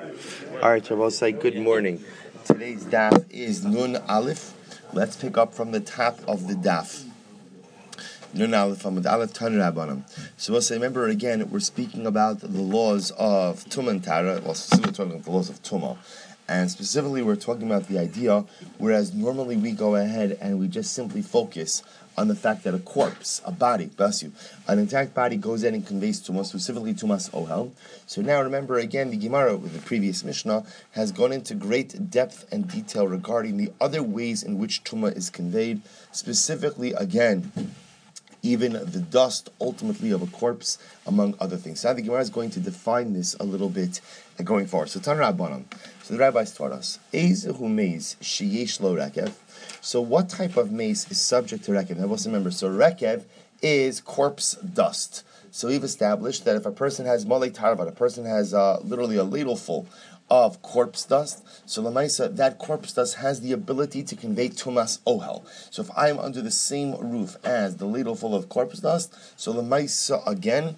All right, Shabbos say good morning. Today's daf is Nun Aleph. Let's pick up from the top of the daf. Nun Aleph Amud Aleph Tan Rabbanim. So we'll say, remember again, we're speaking about the laws of Tumah and Tara. Well, specifically talking about the laws of Tumah. And specifically, we're talking about the idea, whereas normally we go ahead and we just simply focus on the fact that a corpse, a body, bless you, an intact body goes in and conveys Tumah, specifically Tumas Ohel. So now remember again, the Gemara with the previous Mishnah has gone into great depth and detail regarding the other ways in which Tumah is conveyed, specifically again, even the dust ultimately of a corpse, among other things. So the Gemara is going to define this a little bit going forward. So Tan Rabbanan. So the rabbis taught us, Eizehu meis sheyesh lo rekev. So what type of mace is subject to rekev? Now let's remember, so rekev is corpse dust. So we've established that if a person has malei tarvat, a person has literally a ladle full of corpse dust, so lamaisa, that corpse dust has the ability to convey tumas ohel. So if I am under the same roof as the ladle full of corpse dust, so lamaisa again,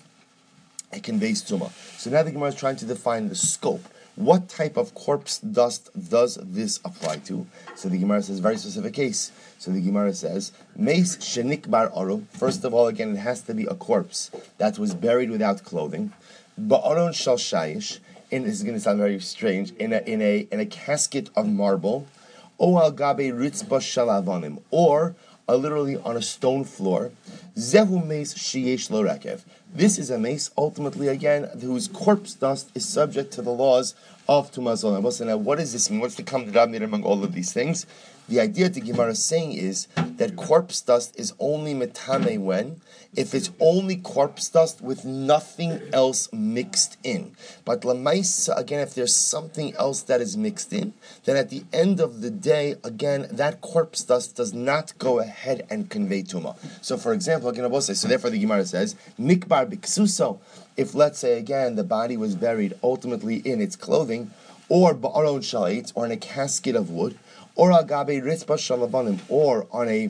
it conveys tumah. So now the Gemara is trying to define the scope. What type of corpse dust does this apply to? So the Gemara says very specific case. So the Gemara says, Meis shenik bar aru. First of all, again, it has to be a corpse that was buried without clothing. Ba'aron shal shayish. And this is going to sound very strange. In a casket of marble. O al gabe ritzba shalavanim. Or literally on a stone floor. Zehu meis sheyesh lo rekev. This is a mace, ultimately, again, whose corpse dust is subject to the laws of Tumah. Now, what does this mean? What's the common denominator among all of these things? The idea the Gemara is saying is that corpse dust is only metame when? If it's only corpse dust with nothing else mixed in. But lamaisa, again, if there's something else that is mixed in, then at the end of the day, again, that corpse dust does not go ahead and convey Tumah. So, for example, again, so therefore the Gemara says, Nikbar biksuso, if let's say, again, the body was buried ultimately in its clothing, or ba'aron shalit, or in a casket of wood, or agabe ritzba shalavanim, or on a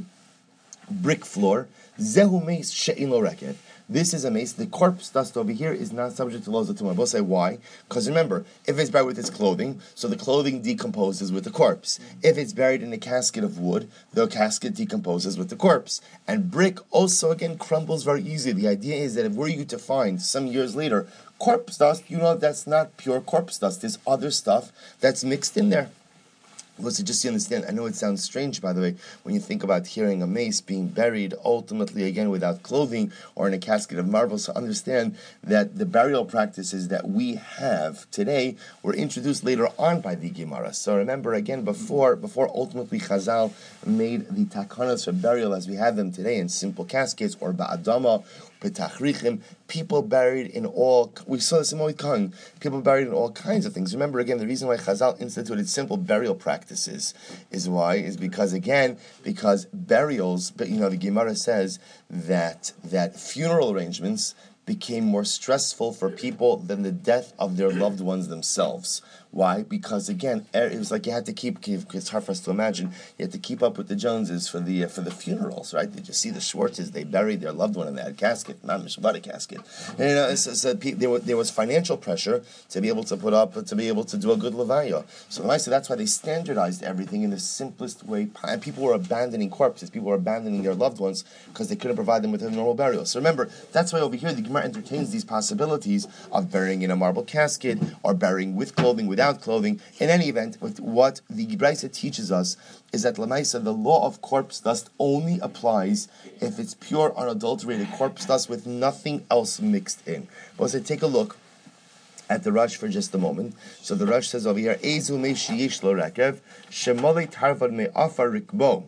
brick floor, zehu meis she'in lo rekev. This is a mace. The corpse dust over here is not subject to laws of Tumah. We'll say why. Because remember, if it's buried with its clothing, so the clothing decomposes with the corpse. If it's buried in a casket of wood, the casket decomposes with the corpse. And brick also, again, crumbles very easily. The idea is that if were you to find, some years later, corpse dust, you know that's not pure corpse dust. There's other stuff that's mixed in there. Listen, just so you understand, I know it sounds strange, by the way, when you think about hearing a mace being buried, ultimately, again, without clothing or in a casket of marble. So understand that the burial practices that we have today were introduced later on by the Gemara. So remember, again, before ultimately Chazal made the takanas for burial as we have them today in simple caskets or ba'adama, petachrichim, people buried in all, we saw this in Moed Khan, people buried in all kinds of things. Remember, again, the reason why Chazal instituted simple burial practices is because burials, but the Gemara says that funeral arrangements became more stressful for people than the death of their loved ones themselves. Why? Because again, it was like you had to keep. It's hard for us to imagine. You had to keep up with the Joneses for the funerals, right? Did you see the Schwartzes? They buried their loved one in that casket, not a casket. And there was financial pressure to be able to put up, to be able to do a good levaya. So that's why they standardized everything in the simplest way. And people were abandoning corpses. People were abandoning their loved ones because they couldn't provide them with a normal burial. So remember, that's why over here the Gemara entertains these possibilities of burying in a marble casket or burying with clothing, without clothing. In any event, what the Brisa teaches us is that Lamaisa, the law of corpse dust only applies if it's pure, unadulterated corpse dust with nothing else mixed in. But let's take a look at the Rush for just a moment. So the Rush says over here, Ezu me sheyesh lo rekev, shemolei tarvad me afar rikbo.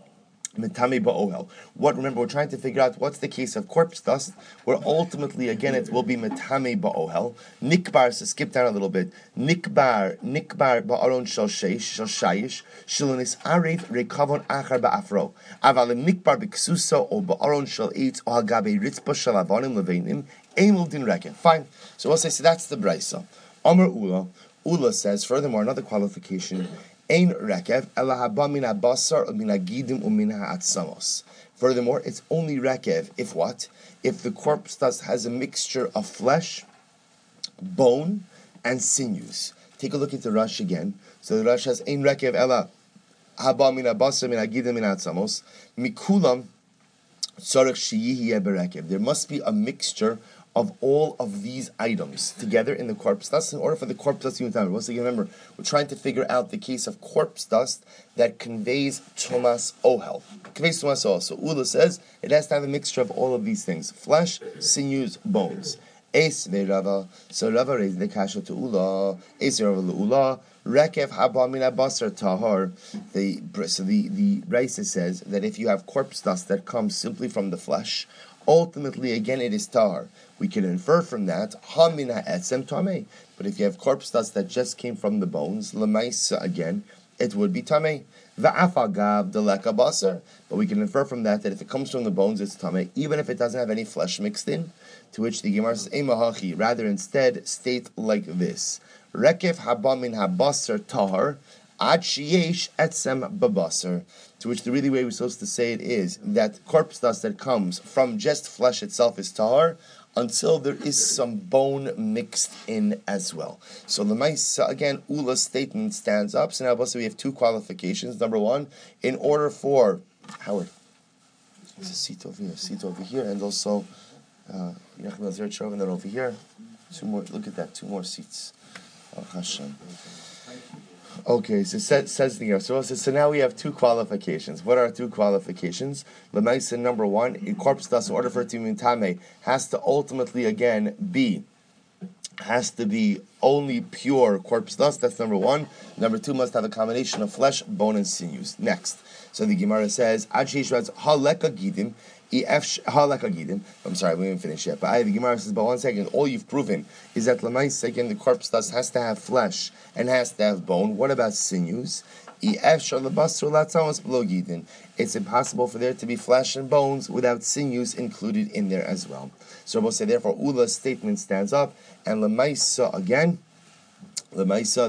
Remember, we're trying to figure out what's the case of corpse dust, where ultimately, again, it will be metame ba'ohel. Nikbar, so skip down a little bit. Nikbar ba'aron shal shayish, shilonis aret rekavon achar ba'afro. Avalim nikbar b'ksusa o ba'aron shal eitz o hagabe ritzba shal avonim leveinim, emul din reken. Fine. So we'll say, so that's the Brisa. Amar Ula. Ula says, furthermore, another qualification, Ein rekev ela haba min habasar min hagidim umin ha'atzamos. Furthermore, it's only rekev if what? If the corpse dust has a mixture of flesh, bone, and sinews. Take a look at the Rush again. So the Rush has ein rekev ela haba min abasar min agidim min atzamos mikulam tzarich sheyihyeh berekev. There must be a mixture of all of these items together in the corpse dust in order for the corpse dust to be. Once again, remember, we're trying to figure out the case of corpse dust that conveys tumas ohel. Conveys tumas ohel. So Ula says it has to have a mixture of all of these things: flesh, sinews, bones. Es ve'rava. So Rava raised the kasha to Ula. Es ve'rava le'ula. Rekev haba min abasar tahar. The Raisa says that if you have corpse dust that comes simply from the flesh, ultimately, again, it is tahar. We can infer from that hamina etzem tamei. But if you have corpse dust that just came from the bones, lemaisa, again, it would be tamei. Va'afagav deleka basar. But we can infer from that if it comes from the bones, it's tamei, even if it doesn't have any flesh mixed in. To which the Gemara says, emahachi. Rather, instead, state like this: Rekev haba min habasar tahar. Ad sheyesh etzem babasar. To which the really way we're supposed to say it is that corpse dust that comes from just flesh itself is tahar until there is some bone mixed in as well. So Lemaisa, again, Ula's statement stands up. So now we have two qualifications. Number one, in order for Howard, there's a seat over here, and also and then over here. Two more. Look at that. Two more seats. Oh, Hashem. Okay, so says the Gemara. So now we have two qualifications. What are two qualifications? Lemaisa, number one, in corpse dust, in order for it to be tame, has to ultimately again be only pure corpse dust. That's number one. Number two, must have a combination of flesh, bone, and sinews. Next, so the Gemara says, Ad sheishratz haleka gidim. I'm sorry, we didn't finish yet. But the Gemara says, but 1 second, all you've proven is that Lamais, again, the corpse dust has to have flesh and has to have bone. What about sinews? It's impossible for there to be flesh and bones without sinews included in there as well. So we'll say, therefore, Ula's statement stands up, and Lamaisa again, Lamaisa,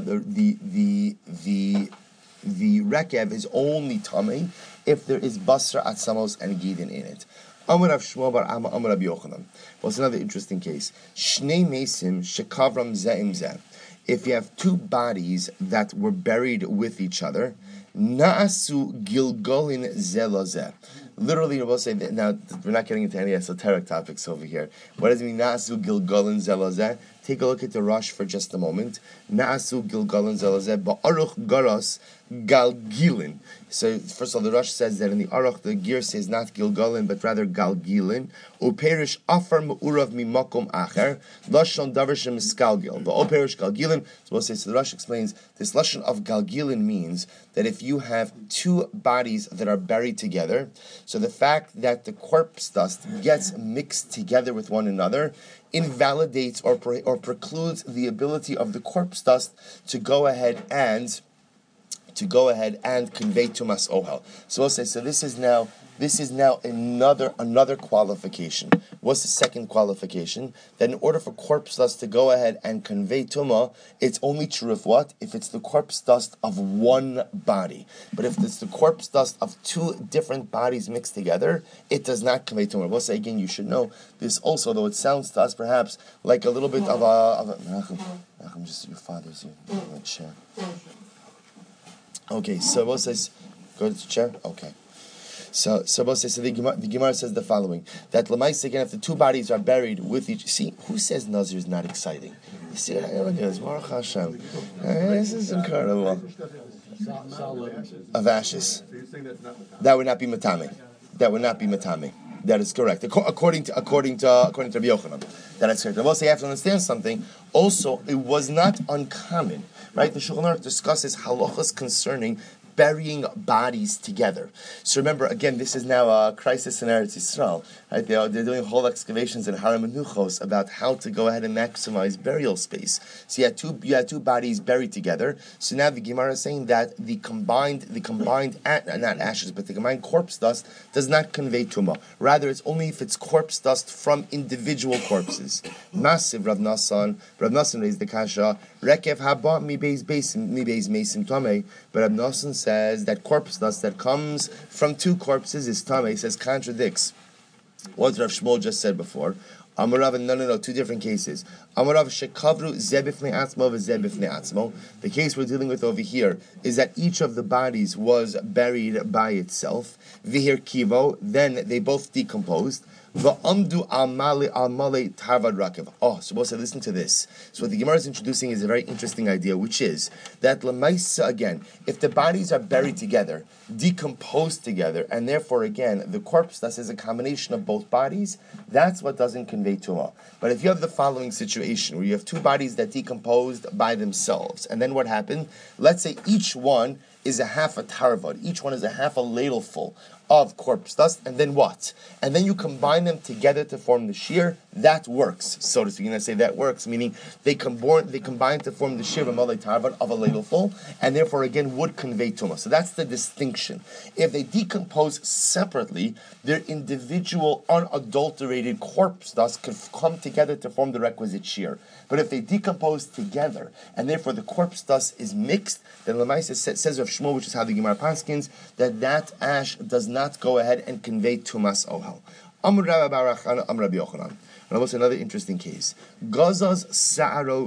the rekev is only tummy if there is basra atzamos and gidin in it. Amar Rav Shmuel bar Amma Amar Rabbi Yochanan. Well, it's another interesting case. Shnei mesim shekavram ze'im zeh. If you have two bodies that were buried with each other, na'asu gilgolin zelazeh. Literally, we'll say that now we're not getting into any esoteric topics over here. What does it mean? Na'asu gilgolin zelazeh. Take a look at the Rush for just a moment. Na'asu gilgolin zelazeh ba'aruch garas galgilin. So first of all, the Rush says that in the Aruch the gear says not gilgolin but rather galgilin. Uperish afar me'urav mimakom acher lashon davar shemiskalgil. The uperish galgilin. So the Rush explains this lashon of galgilin means that if you have two bodies that are buried together, so the fact that the corpse dust gets mixed together with one another invalidates or precludes the ability of the corpse dust to go ahead and convey tumas ohel. So we'll say, so this is now another qualification. What's the second qualification? That in order for corpse dust to go ahead and convey tumah, it's only true if what? If it's the corpse dust of one body. But if it's the corpse dust of two different bodies mixed together, it does not convey tumah. We'll say again, you should know this also, though it sounds to us perhaps like a little bit of a Malcolm, just your father's here. In the chair. Okay, so what says, go to the chair? Okay. So the Gemara says the following, that Lamaisa, again, if the two bodies are buried with each, see, who says Nazir is not exciting? You see, look at this, Baruch Hashem. This is incredible. Of ashes. That would not be Matame. That is correct. According to Rabbi Yochanan. That is correct. I will say you have to understand something. Also, it was not uncommon, right? The Shulchan Aruch discusses halachas concerning burying bodies together. So remember, again, this is now a crisis in Eretz Yisrael. Right? They're doing whole excavations in Har HaMenuchos about how to go ahead and maximize burial space. So you had two bodies buried together. So now the Gemara is saying that the combined not ashes, but the combined corpse dust does not convey tumah. Rather, it's only if it's corpse dust from individual corpses. Massive Rav Nassan raised the kasha. Rekev haba mi beis mesim tamei. But Rav Nassan says that corpse dust that comes from two corpses is tamei. He says contradicts what Rav Shmuel just said before. Amarav, no, two different cases. Amarav shekavru zebifnei atzmo v'zebifnei atzmo. The case we're dealing with over here is that each of the bodies was buried by itself. Vihir kivo, then they both decomposed. V'amdu al-male tarvad rakev. Oh, so we'll say, listen to this. So what the Gemara is introducing is a very interesting idea, which is that lemaisa, again, if the bodies are buried together, decomposed together, and therefore, again, the corpse thus is a combination of both bodies, that's what doesn't convey tumah. But if you have the following situation, where you have two bodies that decomposed by themselves, and then what happened? Let's say each one is a half a tarvad, each one is a half a ladleful of corpse dust, and then what? And then you combine them together to form the shear. That works, so to speak. And I say that works, meaning they combine to form the shear of a ladleful, and therefore again would convey tumah. So that's the distinction. If they decompose separately, their individual unadulterated corpse dust could come together to form the requisite shear. But if they decompose together, and therefore the corpse dust is mixed, then Lamaisa says of Shmuel, which is how the Gemara paskins, that ash does not go ahead and convey tumas ohel. Amr Rabbi Barachana, Amr Rabbi Yochanan. And almost another interesting case. Gazas saro,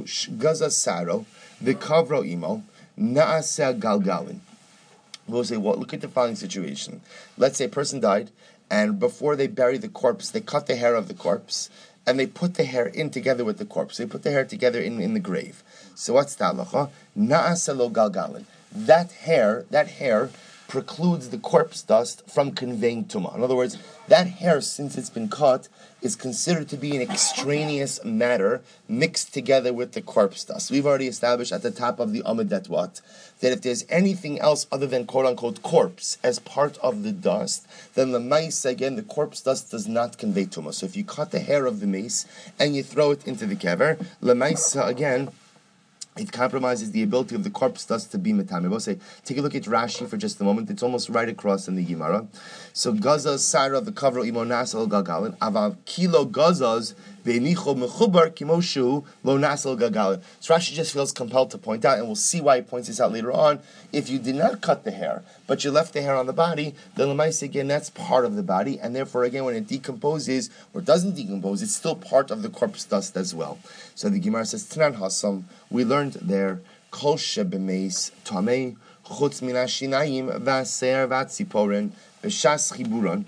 the kavro imo, naaseh galgalin. We'll say, well, look at the following situation. Let's say a person died, and before they bury the corpse, they cut the hair of the corpse, and they put the hair in together with the corpse. They put the hair together in the grave. So what's the halacha? Naaseh lo galgalin. That hair precludes the corpse dust from conveying tumah. In other words, that hair, since it's been cut, is considered to be an extraneous matter mixed together with the corpse dust. We've already established at the top of the Amud that if there's anything else other than quote-unquote corpse as part of the dust, then the mace, again, the corpse dust does not convey tumah. So if you cut the hair of the mace and you throw it into the kever, the mace, again, it compromises the ability of the corpse dust to be metame. We'll say, take a look at Rashi for just a moment. It's almost right across in the Gemara. So gazas sara the kavro imonasal gagalin avav kilo gazas ve'nicho mechubar kimoshu lo nasal gagalin. So Rashi just feels compelled to point out, and we'll see why he points this out later on. If you did not cut the hair, but you left the hair on the body, then l'maisa again that's part of the body, and therefore again when it decomposes or doesn't decompose, it's still part of the corpse dust as well. So the Gemara says, Tanan Hasam, we learned there, Kol shebemeis tamei chutz min hashinayim v'aser v'atziporen b'shas chiburon.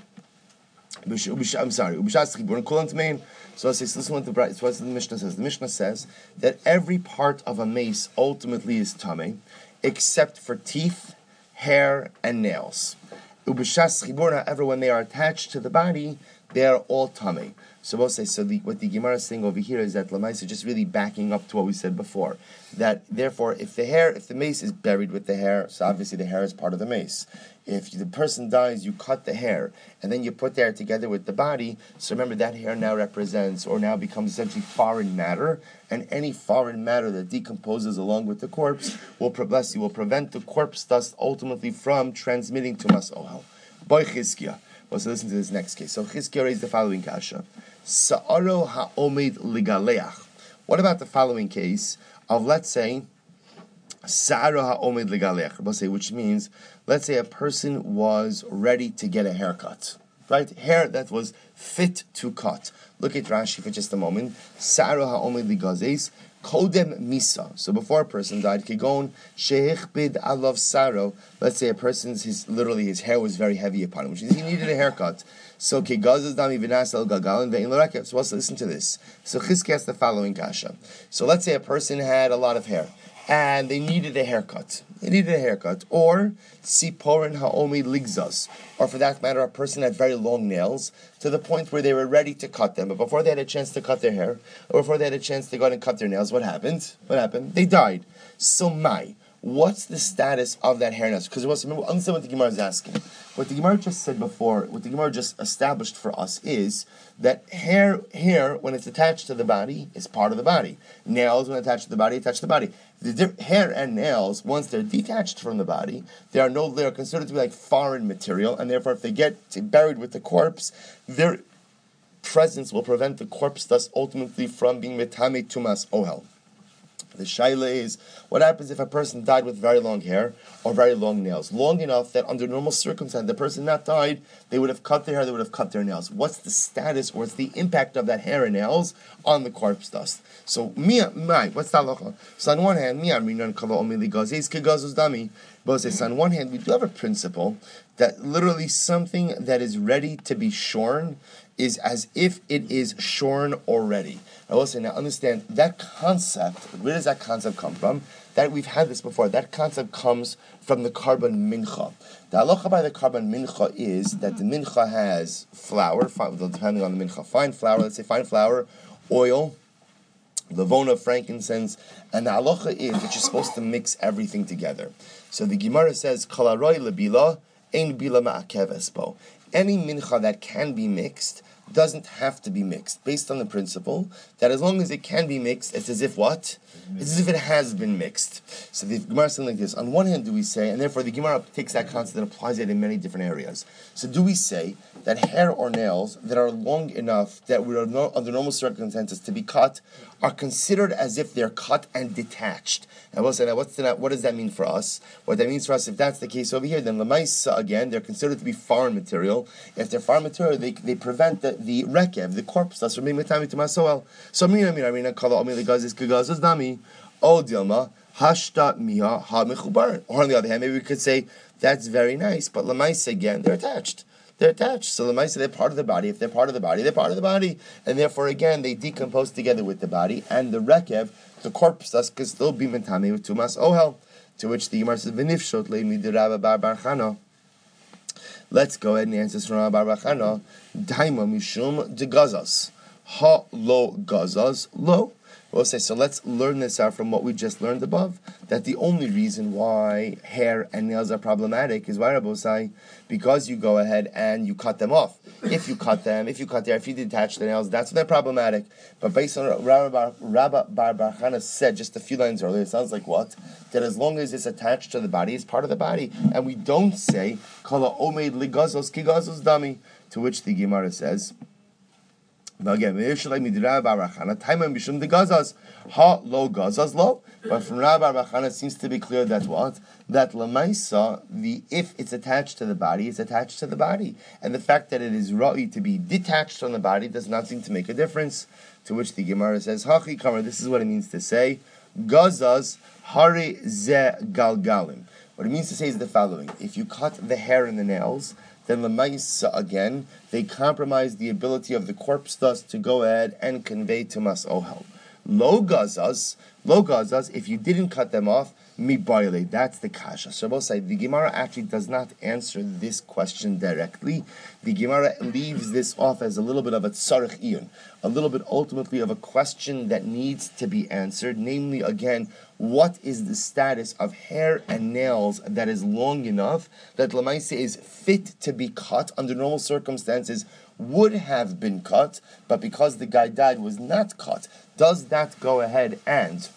B'shas chiburon kulan tmein. So let's listen what the Mishnah says. The Mishnah says that every part of a mace ultimately is tamei, except for teeth, hair, and nails. Ub'shas chiburon, however, when they are attached to the body, they are all tamei. So we'll say, what the Gemara is saying over here is that Lamaisa is just really backing up to what we said before. That therefore, if the mace is buried with the hair, so obviously the hair is part of the mace. If the person dies, you cut the hair, and then you put the hair together with the body. So remember, that hair now represents, or now becomes essentially foreign matter, and any foreign matter that decomposes along with the corpse will prevent the corpse dust ultimately from transmitting to Mas Ohel. Boy Chizkiah. Well, so listen to this next case. So Chizkiah raised the following kasha. Sa'aro ha'omed ligaleach. What about the following case of, let's say, Sa'aro ha'omed ligaleach, which means, let's say a person was ready to get a haircut, right? Hair that was fit to cut. Look at Rashi for just a moment. Sa'aro ha'omed ligazes. Kodem misa. So before a person died, kigon shehichbid alav saro. Let's say a person's his hair was very heavy upon him, which means he needed a haircut. So kigazas dami v'nasal gagalin ve'in l'rakev. So let's listen to this. So Chizkiah has the following kasha. So let's say a person had a lot of hair and they needed a haircut. Or siporin ha'omi ligzas. Or for that matter, a person had very long nails to the point where they were ready to cut them. But before they had a chance to cut their hair, or before they had a chance to go out and cut their nails, what happened? They died. So what's the status of that hair now? Because remember, understand what the Gemara is asking. What the Gemara just said before, what the Gemara just established for us is that hair, when it's attached to the body, is part of the body. Nails, when attached to the body, attach to the body. The hair and nails, once they're detached from the body, they are considered to be like foreign material, and therefore if they get buried with the corpse, their presence will prevent the corpse thus ultimately from being metame tumas ohel. The shaila is, what happens if a person died with very long hair or very long nails? Long enough that under normal circumstances, the person not died, they would have cut their hair, they would have cut their nails. What's the status or what's the impact of that hair and nails on the corpse dust? So, what's the halacha? So on one hand, so on one hand, we do have a principle that literally something that is ready to be shorn is as if it is shorn already. I will say, now understand that concept. Where does that concept come from? That we've had this before. That concept comes from the carbon mincha. The halacha by the carbon mincha is that the mincha has flour, depending on the mincha, fine flour, let's say fine flour, oil, levona, frankincense, and the halacha is that you're supposed to mix everything together. So the Gemara says, "Kalaroy lebila, ein bila ma'akeves bo." Any mincha that can be mixed doesn't have to be mixed, based on the principle that as long as it can be mixed, it's as if what? It's as if it has been mixed. So the Gemara is saying like this. On one hand, do we say, and therefore the Gemara takes that concept and applies it in many different areas. So do we say that hair or nails that are long enough that we are under normal circumstances to be cut are considered as if they're cut and detached? And we'll say, now what does that mean for us? What that means for us, if that's the case over here, then lemaisa, again, they're considered to be foreign material. If they're foreign material, they prevent the rekev, the corpse dust, from being metami to masoel. So mina kala omi legazis kegazos dami o dilma hashta miha ha mechubar. Or on the other hand, maybe we could say that's very nice, but lemaisa again, they're attached. They're attached. So lemaisa, they're part of the body. If they're part of the body, they're part of the body, and therefore again they decompose together with the body, and the rekev, the corpse dust, can still be metami with tumas ohel. To which the Gemara says, "V'nifshot le'mi d'Rabba bar bar Chana." Let's go ahead and answer from Rabbi bar Chana. Daima mishum de gazas, ha lo gazas lo. We'll say, so let's learn this out from what we just learned above, that the only reason why hair and nails are problematic is why, Rabbosai, because you go ahead and you cut them off. If you detach the nails, that's when they're problematic. But based on what Rabbi bar Chana said just a few lines earlier, it sounds like what? That as long as it's attached to the body, it's part of the body. And we don't say, Kala omeid ligazos kigazos dami, to which the Gemara says, now again, but from Rabbi Bachana it seems to be clear that what? That lemaisa, if it's attached to the body, it's attached to the body. And the fact that it is ra'i to be detached from the body does not seem to make a difference. To which the Gemara says, Hachi Kamar, this is what it means to say, Gazas Hari Ze Galgalim. What it means to say is the following. If you cut the hair and the nails, then lemaisa again, they compromise the ability of the corpse dust to go ahead and convey to mas ohel. Lo gazas, if you didn't cut them off, mi boile, that's the kasha. So both sides, the Gemara actually does not answer this question directly. The Gemara leaves this off as a little bit of a tzarech iyun, a little bit ultimately of a question that needs to be answered, namely again, what is the status of hair and nails that is long enough that lemaisa is fit to be cut under normal circumstances, would have been cut, but because the guy died was not cut? Does that go ahead and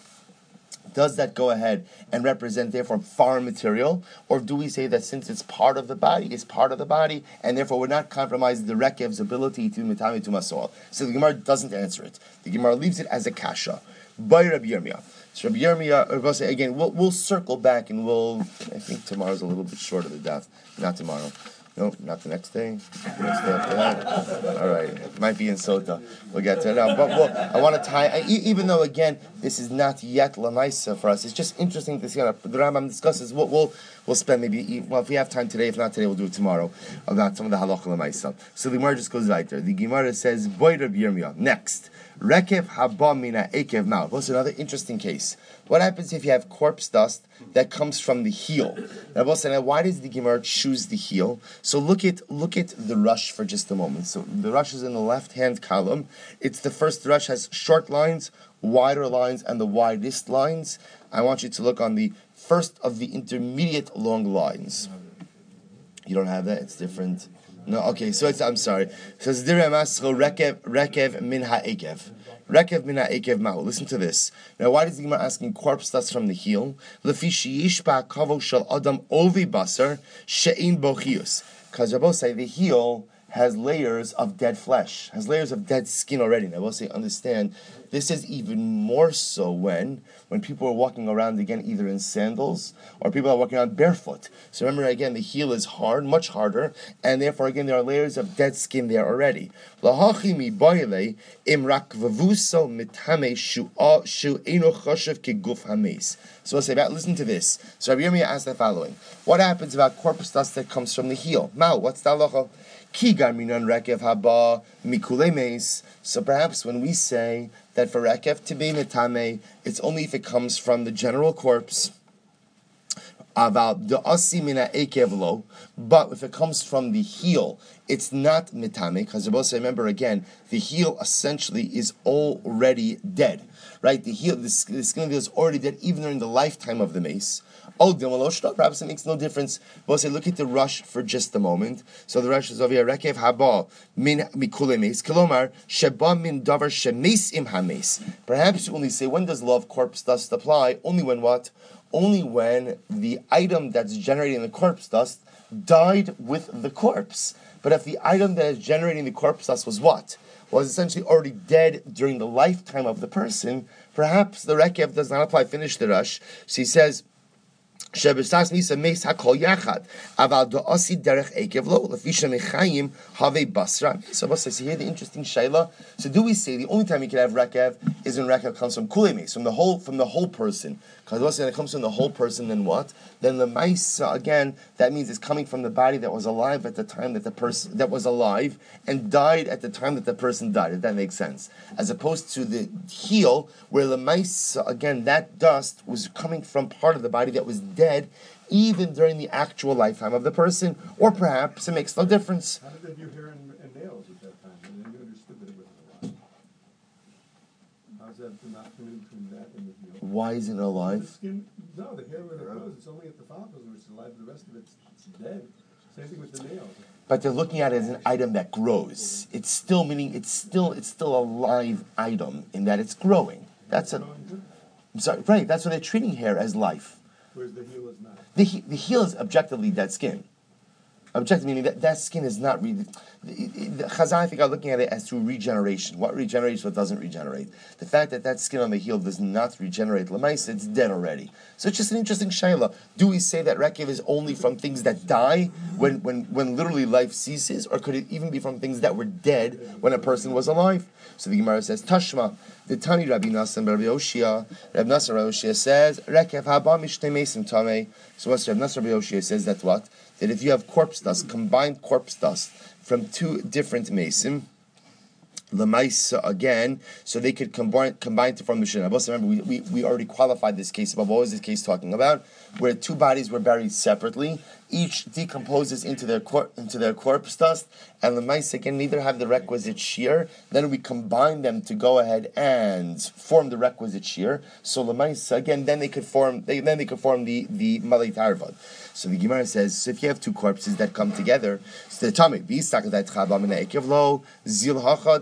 represent therefore foreign material, or do we say that since it's part of the body, it's part of the body, and therefore we're not compromising the rekev's ability to mitami to masol? So the Gemara doesn't answer it. The Gemara leaves it as a kasha. By Rabbi Yirmiyah. So Rabbi Yirmiyah, again, we'll circle back and I think tomorrow's a little bit short of the daf. Not tomorrow. No, not the next day. The next day after that. All right. It might be in Sota. We'll get to it now. But I want to tie, even though, again, this is not yet Lamaisa for us, it's just interesting to see how the Rambam discusses. We'll spend maybe, if we have time today, if not today, we'll do it tomorrow, about some of the halacha Lamaisa. So the Gemara just goes right there. The Gemara says, Boy Rabbi Yirmiyah. Next. Rekev haba mina ekev ma'al. What's another interesting case? What happens if you have corpse dust that comes from the heel? Now, why does the Gemara choose the heel? So look at the rush for just a moment. So the rush is in the left-hand column. It's the first rush, has short lines, wider lines, and the widest lines. I want you to look on the first of the intermediate long lines. You don't have that? It's different. No, okay, so I'm sorry. So it's rekev min ha'ekev. Rekev min ha'ekev ma'u. Listen to this. Now, why does the Gemara asking corpse dust from the heel? Lefi sheyishpa kavo shel adam ovi basar she'in bochius. Because Rabbi say the heel has layers of dead flesh, has layers of dead skin already. And I will say, understand, This is even more so when people are walking around again either in sandals or people are walking around barefoot. So remember again, the heel is hard, much harder, and therefore again there are layers of dead skin there already. So we'll say that. Listen to this. So Rabbi Yirmiyah asked the following: what happens about corpus dust that comes from the heel? Mao, what's the halacha? So perhaps when we say that for rekev to be mitame, it's only if it comes from the general corpse. About the asimina ekevlo, but if it comes from the heel, it's not mitame, because remember again, the heel essentially is already dead, right? The heel, the skin of the heel is already dead, even during the lifetime of the mace. Oh, perhaps it makes no difference. We'll say, look at the rush for just a moment. So the rush is over here. Rekev haba min mikule mace. Kilomar sheba min davar shemes im hames. Perhaps you only say, when does law of corpse dust apply? Only when what? Only when the item that's generating the corpse dust died with the corpse. But if the item that is generating the corpse dust was what? Was essentially already dead during the lifetime of the person, perhaps the rekev does not apply. Finish the rush. So he says, Shebesas misa meis hakol yachad, aval do'asi derech ekev lo lefisha mechayim have basra. So here the interesting shayla. So do we say the only time you can have rekev is when rekev comes from kulei meis, from the whole person? Because when it comes from the whole person, then what? Then the maisa again, that means it's coming from the body that was alive at the time that the person that was alive and died at the time that the person died. If that makes sense, as opposed to the heel, where the maisa again, that dust was coming from part of the body that was dead, even during the actual lifetime of the person, or perhaps it makes no difference. How did they do hair and nails at that time? And then you understood that it wasn't alive. How's that not between that and the heel? Why isn't it alive? The skin, no, the hair when it grows, it's only at the follicles which is alive. The rest of it's dead. Same thing with the nails. But they're looking at it as an item that grows. It's still a live item in that it's growing. That's a. I'm sorry, right? That's what they're treating hair as life. Whereas the heel is not. The heel is objectively dead skin. Objectively meaning that skin is not really. The Chazal, I think, are looking at it as through regeneration. What regenerates, what doesn't regenerate. The fact that skin on the heel does not regenerate, l'maisa, it's dead already. So it's just an interesting shayla. Do we say that rekev is only from things that die when literally life ceases, or could it even be from things that were dead when a person was alive? So the Gemara says, Tashma, the Tani Rabbi Nassan Rabbi Oshia. Rabbi Nassan Rabbi Oshia says, rekev haba mishtei mesim tamei. So what's Rabbi Nassan Rabbi Oshia says that what? That if you have corpse dust, combined corpse dust from two different mesim, Lamaisa again, so they could combine to form the Shina. Remember, we already qualified this case above. What was this case talking about? Where two bodies were buried separately, each decomposes into their corpse dust, and Lamaisa again neither have the requisite shear. Then we combine them to go ahead and form the requisite shear. So Lamaisa again, then they could form the Malay Tarvad. So the Gemara says, so if you have two corpses that come together, so the Tami, lo zil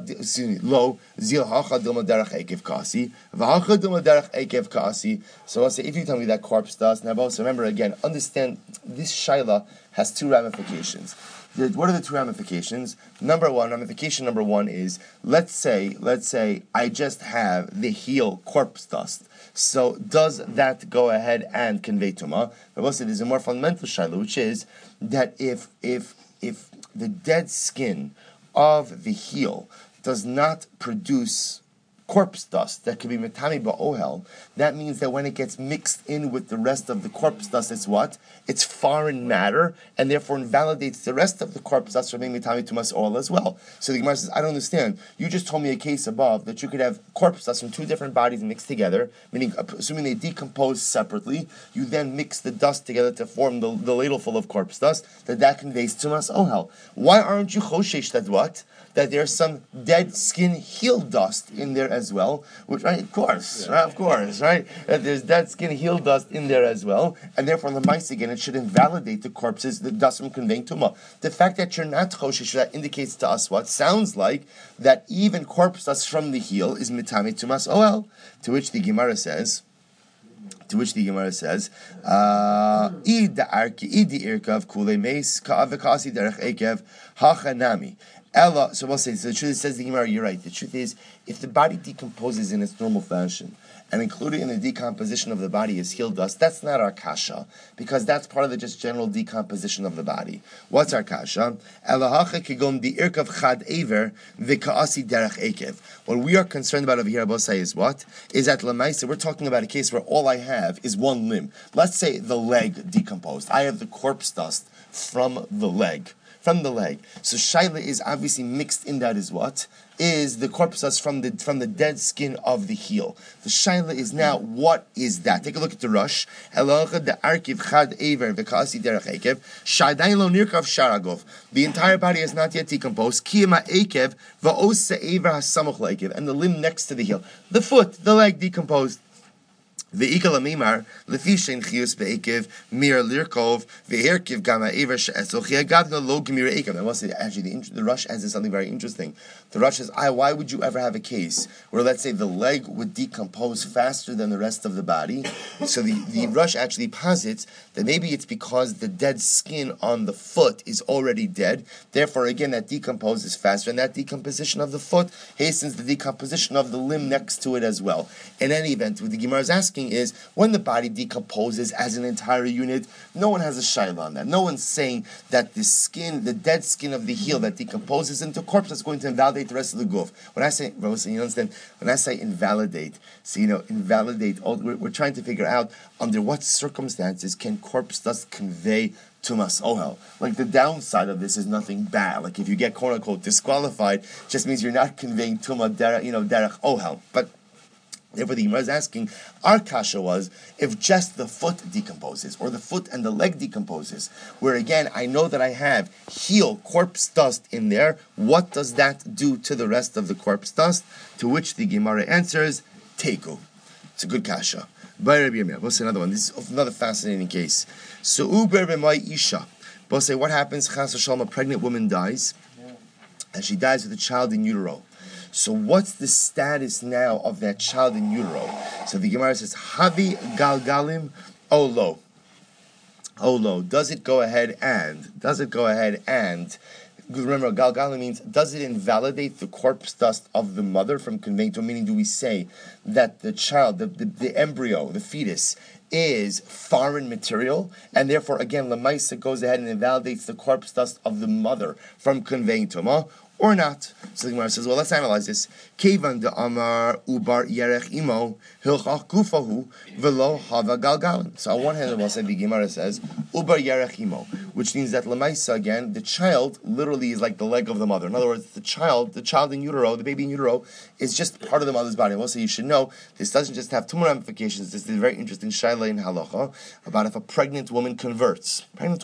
hacha dilma derech ekev kasi, v'hacha dilma derech ekev kasi. So I'll say, if you tell me that corpse does, now also remember again, understand this shaila has two ramifications. What are the two ramifications? Ramification number one is, let's say I just have the heel corpse dust. So does that go ahead and convey tumah? But also there's a more fundamental shaila, which is that if the dead skin of the heel does not produce corpse dust that could be metami ba'ohel, that means that when it gets mixed in with the rest of the corpse dust, it's what? It's foreign matter, and therefore invalidates the rest of the corpse dust from being metami tumas oil as well. So the Gemara says, I don't understand. You just told me a case above that you could have corpse dust from two different bodies mixed together, meaning assuming they decompose separately, you then mix the dust together to form the ladle full of corpse dust, that conveys tumas ohel. Why aren't you choshesh that what? That there's some dead skin heel dust in there as well, which, right, of course, right? That there's dead skin heel dust in there as well, and therefore the mice again, it should invalidate the corpses, the dust from conveying tumah. The fact that you're not choshesh, that indicates to us what? Sounds like that even corpse dust from the heel is mitame tumas oel, to which the Gemara says, Id irkav kule meis ka'avekasi derech ekev hachanami. Ella, so we'll say, so the truth is, says the Gemara, you're right. The truth is, if the body decomposes in its normal fashion, and included in the decomposition of the body is heel dust, that's not our kasha, because that's part of the just general decomposition of the body. What's our kasha? What we are concerned about over here, Abosai, is what? Is that Lamaisa, we're talking about a case where all I have is one limb. Let's say the leg decomposed. I have the corpse dust from the leg. So Shaila is obviously mixed in that is what? Is the corpus dust from the dead skin of the heel. The Shaila is now, what is that? Take a look at the Rush. The entire body is not yet decomposed. And the limb next to the heel. The foot, the leg decomposed. The ikal amimar lefishin chiyus beekev mir lirkov veherkiv gama ever she'esoch yagavna lo gemir ekev. I must say, actually, the Rush has something very interesting. The Rush says, why would you ever have a case where, let's say, the leg would decompose faster than the rest of the body? So the Rush actually posits that maybe it's because the dead skin on the foot is already dead. Therefore, again, that decomposes faster, and that decomposition of the foot hastens the decomposition of the limb next to it as well. In any event, what the Gemara is asking is, when the body decomposes as an entire unit, no one has a shayla on that. No one's saying that the skin, the dead skin of the heel that decomposes into corpse, that's going to invalidate the rest of the goof. When I say, you understand, when I say invalidate, so invalidate, we're trying to figure out under what circumstances can corpse dust convey tumas ohel. Like, the downside of this is nothing bad. Like, if you get quote unquote disqualified, just means you're not conveying tuma derech ohel. But therefore, the Gemara is asking, our kasha was, if just the foot decomposes, or the foot and the leg decomposes, where again, I know that I have heel, corpse dust in there, what does that do to the rest of the corpse dust? To which the Gemara answers, teiku. It's a good kasha. We'll say another one. This is another fascinating case. So, uber b'may isha. We'll say, what happens, chas v'shalom, a pregnant woman dies, and she dies with a child in utero. So what's the status now of that child in utero? So the Gemara says, Havi galgalim olo. Olo. Does it go ahead and, remember, galgalim means, does it invalidate the corpse dust of the mother from conveying to, meaning do we say that the child, the embryo, the fetus, is foreign material, and therefore, again, Lamaisa goes ahead and invalidates the corpse dust of the mother from conveying tumah, or not? So the Gemara says, well, let's analyze this. Kevan de Amar Ubar Yerech Imo Hilchach Gufahu Velo Hava Galgalim. So on one hand, the Gemara says Ubar Yerech Imo, which means that Lamaisa, again, the child literally is like the leg of the mother. In other words, the child in utero, the baby in utero, is just part of the mother's body. Also, you should know this doesn't just have two more ramifications. This is a very interesting shaila in halacha about if a pregnant woman converts.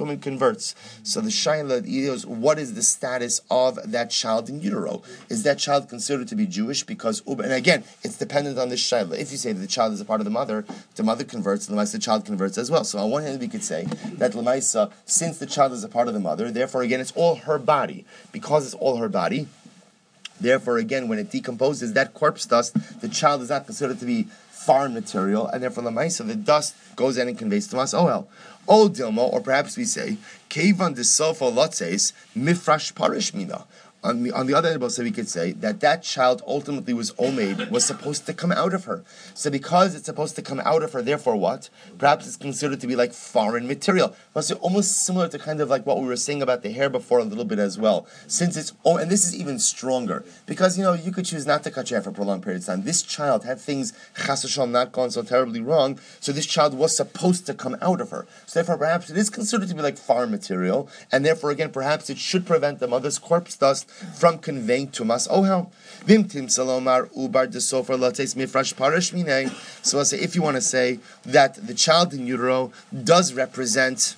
So the shaila is, what is the status of that child in utero? Is that child considered to be Jewish? Because, and again, it's dependent on the shaila. If you say that the child is a part of the mother converts, and the child converts as well. So on one hand, we could say that Lamaisa, since the child is a part of the mother, therefore again, it's all her body. Because it's all her body, therefore again, when it decomposes, that corpse dust, the child is not considered to be foreign material, and therefore Lamaisa, the dust goes in and conveys to us. O Dilma, or perhaps we say, Kevan de Sofo Lotses, Mifrash Parish Mina. On the other hand, we could say that child ultimately was supposed to come out of her. So because it's supposed to come out of her, therefore what? Perhaps it's considered to be like foreign material. So almost similar to kind of like what we were saying about the hair before a little bit as well. Since it's, and this is even stronger, because you could choose not to cut your hair for a prolonged period of time. This child had things, chas v'shalom, not gone so terribly wrong, so this child was supposed to come out of her. So therefore perhaps it is considered to be like foreign material, and therefore again perhaps it should prevent the mother's corpse dust from conveying tumas ohel. Vimtim salomar ubar desofer lates mifrash parish minay. So I'll say, if you want to say that the child in utero does represent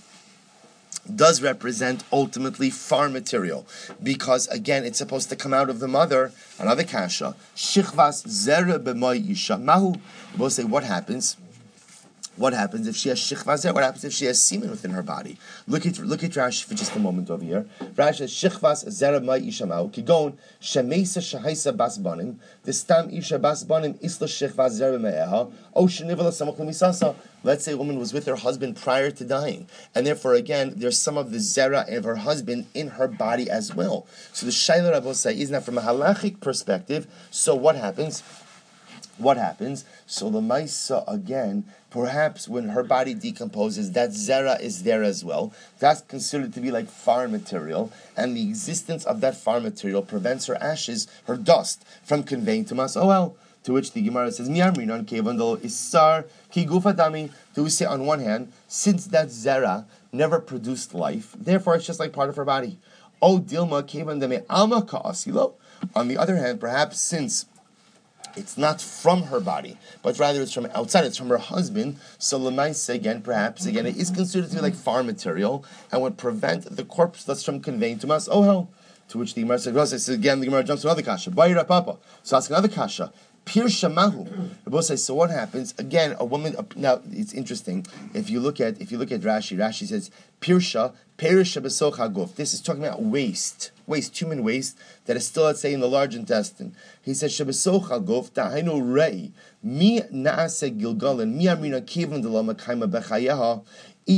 ultimately foreign material, because again it's supposed to come out of the mother. Another kasha, shichvas zera b'may isha mahu. We'll say, what happens What happens if she has shichva zera? What happens if she has semen within her body? Look at Rashi for just a moment over here. Rashi says shichvas zera mai ishamau kigon shemeisa shahaisa bas banim the stam isha bas banim isla shichvas zera me'eha o shenivala samach lemisasa. Let's say a woman was with her husband prior to dying, and therefore again there's some of the zera of her husband in her body as well. So the shayla Rabosai is now from a halachic perspective. So what happens? So the Maisa again, perhaps when her body decomposes, that zera is there as well. That's considered to be like foreign material, and the existence of that foreign material prevents her ashes, her dust, from conveying to Mas. To which the Gemara says, "Mi'amrinan kevandol isar ki gufadami." Do we say on one hand, since that zera never produced life, therefore it's just like part of her body. O dilma kevandame alma ka'asilo. On the other hand, perhaps since it's not from her body, but rather it's from outside, it's from her husband. So Lemaisa, perhaps it is considered to be like farm material and would prevent the corpse that's from conveying to Mas. To which the Gemara says, again, the Gemara jumps to another kasha. Bayra Papa. So ask another kasha. Pirsha Mahu. So what happens? Again, a woman. Now it's interesting. If you look at Rashi says Pirsha Besocha Guf. This is talking about waste, human waste that is still, let's say, in the large intestine. He says Shebesocha Guf Dahainu Rei Mi Naase Gilgalan Mi Amrina Kivin Delama Kaima Bechayeha. So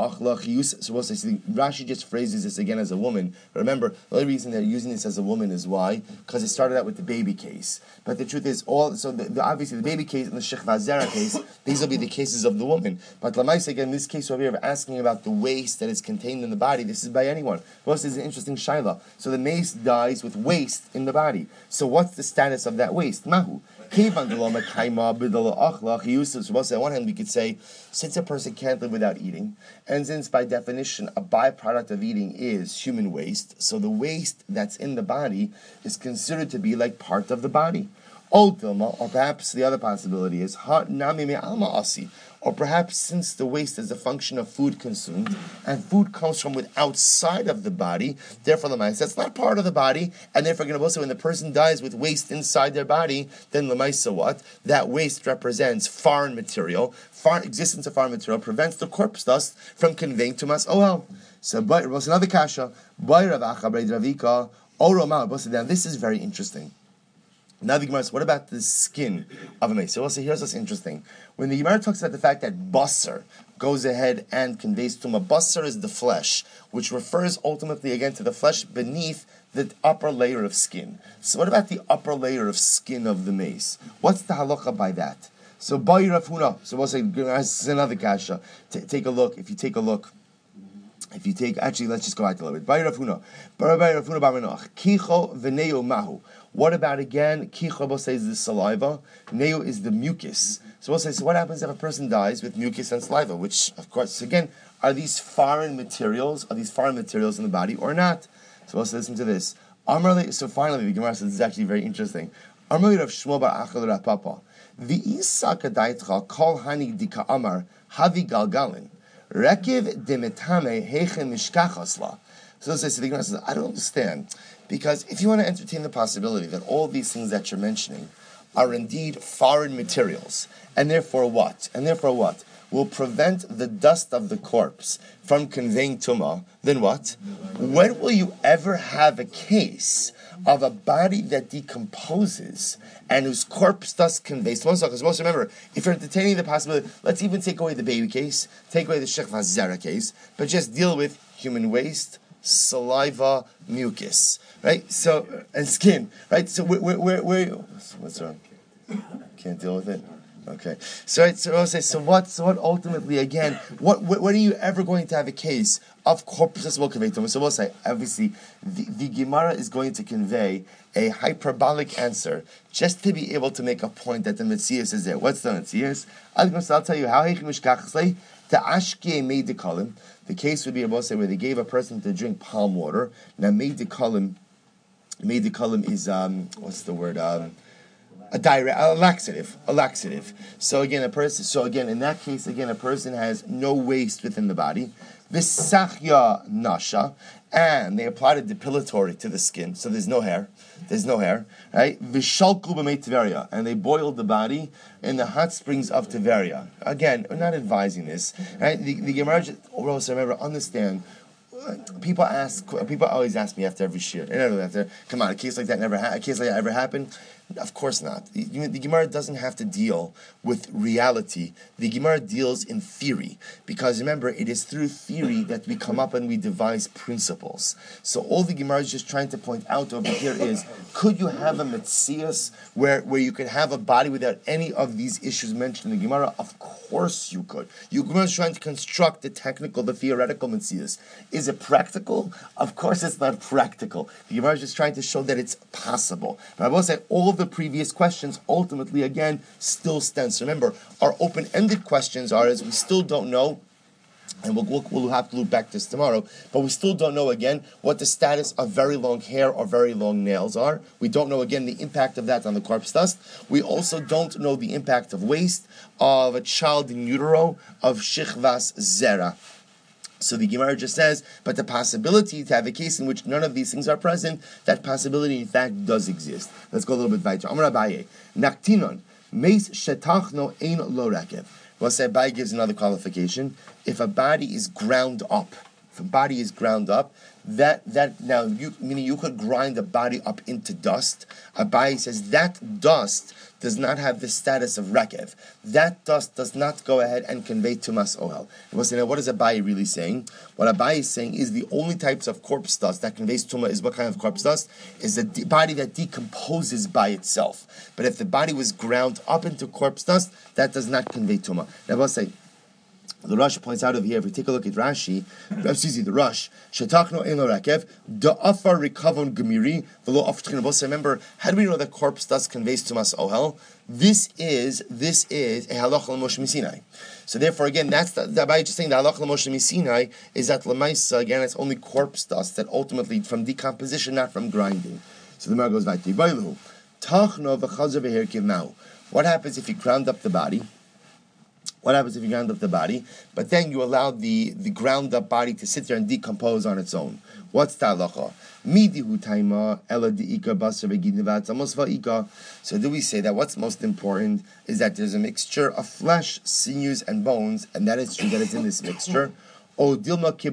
Rashi just phrases this again as a woman. Remember, the only reason they're using this as a woman is why? Because it started out with the baby case. But the truth is, obviously the baby case and the Shechva Zera case, these will be the cases of the woman. But Lamaisa, again, this case over here of asking about the waste that is contained in the body, this is by anyone. This is an interesting shaila. So the mace dies with waste in the body. So what's the status of that waste? Mahu. On one hand, we could say, since a person can't live without eating, and since by definition a byproduct of eating is human waste, so the waste that's in the body is considered to be like part of the body. Or perhaps the other possibility is or perhaps since the waste is a function of food consumed, and food comes from outside of the body, therefore Lamaisa, that's not part of the body, and therefore also when the person dies with waste inside their body, then Lamaisa what? That waste represents foreign material. Existence of foreign material prevents the corpse dust from conveying to Mas. So what's another kasha? This is very interesting. Now the Gemara says, what about the skin of a mace? So also here's what's interesting. When the Gemara talks about the fact that basar goes ahead and conveys tumah, basar is the flesh, which refers ultimately again to the flesh beneath the upper layer of skin. So what about the upper layer of skin of the mace? What's the halacha by that? So by Rav Huna, so we'll say this is another kasha. Take a look. Actually, let's just go back a little bit. By Rav Huna, Kicho v'neo mahu. What about again? Kicho says the saliva. Neo is the mucus. So we'll say, so what happens if a person dies with mucus and saliva? Which, of course, again, are these foreign materials? Are these foreign materials in the body or not? So we'll say, listen to this. So finally, the Gemara says this is actually very interesting. Amarli Rav Shmuel bar Achel Rav Papa. V'isa kadaitcha kol hani dika amar havi galgalin. Rekiv demetame heichem mishkachasla. So the Gemara says, I don't understand. Because if you want to entertain the possibility that all these things that you're mentioning are indeed foreign materials, and therefore what? Will prevent the dust of the corpse from conveying tumah, then what? When will you ever have a case of a body that decomposes and whose corpse dust conveys tumah? Because most remember, if you're entertaining the possibility, let's even take away the baby case, take away the Shechva Zera case, but just deal with human waste, saliva, mucus, right? So, and skin, right? So what's wrong? Can't deal with it. Okay. So what ultimately again? What are you ever going to have a case of corpus will convey tumah? So we'll say obviously the Gemara is going to convey a hyperbolic answer just to be able to make a point that the Metzias is there. What's the Metzias? I'll tell you how the ashke made the kalim. The case would be about say where they gave a person to drink palm water. Now made the kalim is what's the word? a laxative. So again, in that case, a person has no waste within the body. Visachya nasha, and they applied a depilatory to the skin, so there's no hair, right? Vishalku b'mei Tveria, and they boiled the body in the hot springs of Tveria. Again, we're not advising this, right? The Gemara, remember, understand. People always ask me after every shir. Come on, a case like that ever happened? Of course not. The Gemara doesn't have to deal with reality. The Gemara deals in theory. Because remember, it is through theory that we come up and we devise principles. So all the Gemara is just trying to point out over here is, could you have a Metzias where you could have a body without any of these issues mentioned in the Gemara? Of course you could. The Gemara is trying to construct the theoretical Metzias. Is it practical? Of course it's not practical. The Gemara is just trying to show that it's possible. But I will say, all the previous questions ultimately, again, still stand. So remember, our open-ended questions are, as we still don't know, and we'll have to loop back to this tomorrow, but we still don't know, again, what the status of very long hair or very long nails are. We don't know, again, the impact of that on the corpse dust. We also don't know the impact of waste, of a child in utero, of shichvas zera. So the Gemara just says, but the possibility to have a case in which none of these things are present, that possibility in fact does exist. Let's go a little bit weiter. Amar Abaye, Naktinon, meis shetachno ein lo rekev. Well, say Abaye gives another qualification. If a body is ground up, meaning you could grind a body up into dust. Abaye says that dust does not have the status of rekev. That dust does not go ahead and convey tumas ohel. We'll say, now, what is Abaye really saying? What Abaye is saying is the only types of corpse dust that conveys tumah is what kind of corpse dust? Is the body that decomposes by itself. But if the body was ground up into corpse dust, that does not convey tumah. Now we'll say, the Rosh points out over here, if we take a look at Rashi, the Rosh, Shetakno Ein Lo Rekev, Da'afar Rikavon Gemiri, V'lo Aftchin. Remember, how do we know that corpse dust conveys tumas ohel? This is a halacha l'Moshe Sinai. So therefore, again, that's by just saying the halacha l'Moshe Sinai is that l'maisa, again, it's only corpse dust that ultimately from decomposition, not from grinding. So the Gemara goes back to Yibaylu. Tachno v'chazer v'herkiv now. What happens if you ground up the body? But then you allow the ground up body to sit there and decompose on its own? What's the halacha? So do we say that what's most important is that there's a mixture of flesh, sinews, and bones, and that is true that it's in this mixture? Or perhaps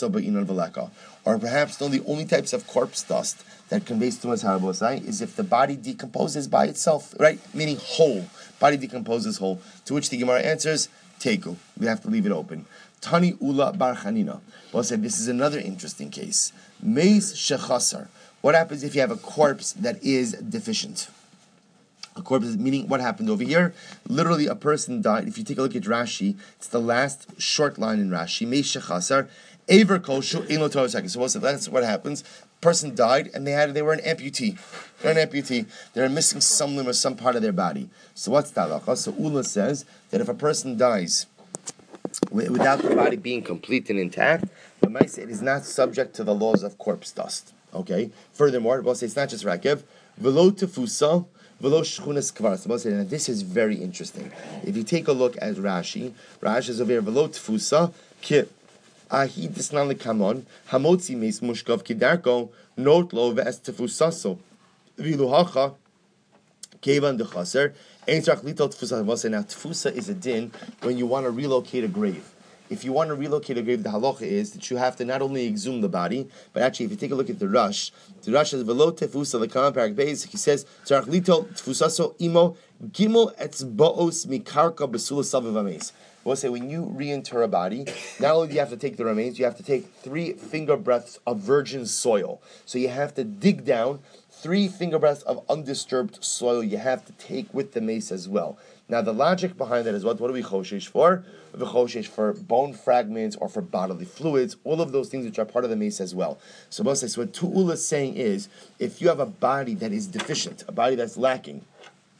the only types of corpse dust that conveys tumas harabosai is if the body decomposes by itself, right? Meaning whole. Body decomposes whole. To which the Gemara answers, Teiku. We have to leave it open. Tani Ula Bar Chanina. Well said, this is another interesting case. Meis Shechasar. What happens if you have a corpse that is deficient? A corpse, meaning what happened over here? Literally, a person died. If you take a look at Rashi, it's the last short line in Rashi. Meis Shechasar. Aver Koshu Ein Lo Torah Second. So that's what happens. Person died and they were an amputee. They're missing some limb or some part of their body. So what's the halacha? So Ula says that if a person dies without the body being complete and intact, the Maisa, it is not subject to the laws of corpse dust. Okay. Furthermore, we'll say it's not just rakev. Velo tefusa, velo shchunas kvar. So we'll say that this is very interesting. If you take a look at Rashi is over here. Velo tefusa ki. Ahi disnan lekamon hamotzi meis mushkov kidarko not lo ve'es tefusaso viluhacha kevan dechaser ein tzarich litol tefusa. Now tefusa is a din when you want to relocate a grave. If you want to relocate a grave, the halacha is that you have to not only exhume the body, but actually, if you take a look at the Rush says velo tefusa lekam parak beis. He says tzarich litol tefusaso imo gimel etzbaos mikarka besula savav. We'll say when you reinter a body, not only do you have to take the remains, you have to take 3 finger breadths of virgin soil. So you have to dig down 3 finger breadths of undisturbed soil. You have to take with the mace as well. Now the logic behind that is what do we choshesh for? We choshesh for bone fragments or for bodily fluids, all of those things which are part of the mace as well. So what Tu'ula is saying is, if you have a body that is deficient, a body that's lacking,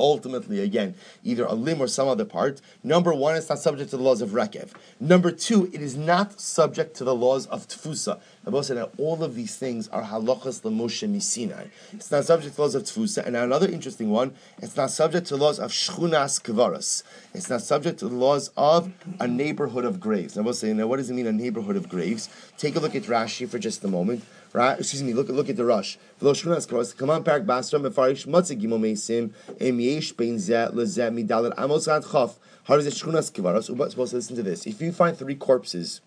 ultimately, again, either a limb or some other part. Number one, it's not subject to the laws of Rekev. Number two, it is not subject to the laws of Tfusa. Rabbi said that all of these things are halachas l'Moshe misinai. It's not subject to the laws of Tfusa. And now another interesting one, it's not subject to the laws of Shchunas Kvaras. It's not subject to the laws of a neighborhood of graves. Rabbi said, now what does it mean, a neighborhood of graves? Take a look at Rashi for just a moment. Right? Excuse me, look at the Rush. Come on, Parak Basra, Mefarish Matzah Gimel Meisim, Em Yesh Bein Zeh Lezeh Midalet Amos Ad Chaf. How does it Shchunas Kvaras? Supposed to listen to this. If you find three corpses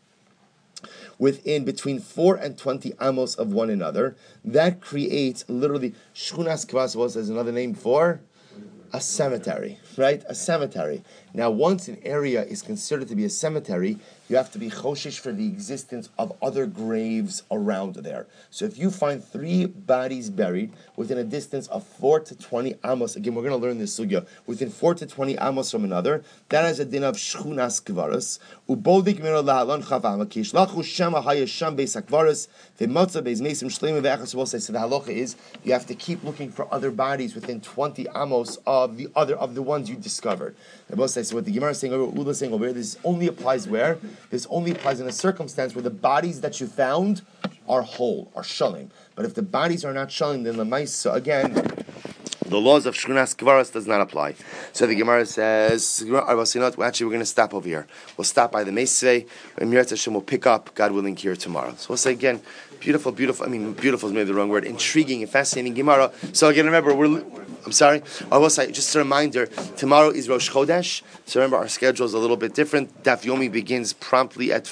within between 4 and 20 amos of one another, that creates literally Shchunas Kvaras as another name for a cemetery, right? A cemetery. Now, once an area is considered to be a cemetery, you have to be choshesh for the existence of other graves around there. So if you find 3 bodies buried within a distance of 4 to 20 amos, again, we're going to learn this sugya, within 4 to 20 amos from another, that is a din of shchunas kvaras. Ubodik miro lahalon chavam kishlachu shama hayasham beis hakvaras v'motza beis mesim shleim ve'achas will say. So the halacha is you have to keep looking for other bodies within 20 amos of the ones you discovered. So what the Gemara is saying over, Ula is saying over here, this only applies where? This only applies in a circumstance where the bodies that you found are whole, are shalim. But if the bodies are not shalim, then the maisa, again, the laws of Shchunas Kvaras does not apply. So the Gemara says, actually we're going to stop over here. We'll stop by the Meisvei, and Mirat Hashem will pick up, God willing, here tomorrow. So we'll say again, beautiful, beautiful is maybe the wrong word, intriguing and fascinating Gemara. So again, remember, I'm sorry, I will say, just a reminder, tomorrow is Rosh Chodesh, so remember our schedule is a little bit different. Daf Yomi begins promptly at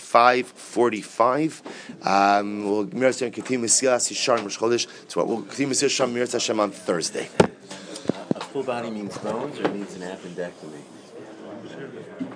5:45. We'll continue Mesilas Yesharim Rosh Chodesh, so we'll continue Mesilas Yesharim Mirat Hashem on Thursday. A full body means bones or means an appendectomy?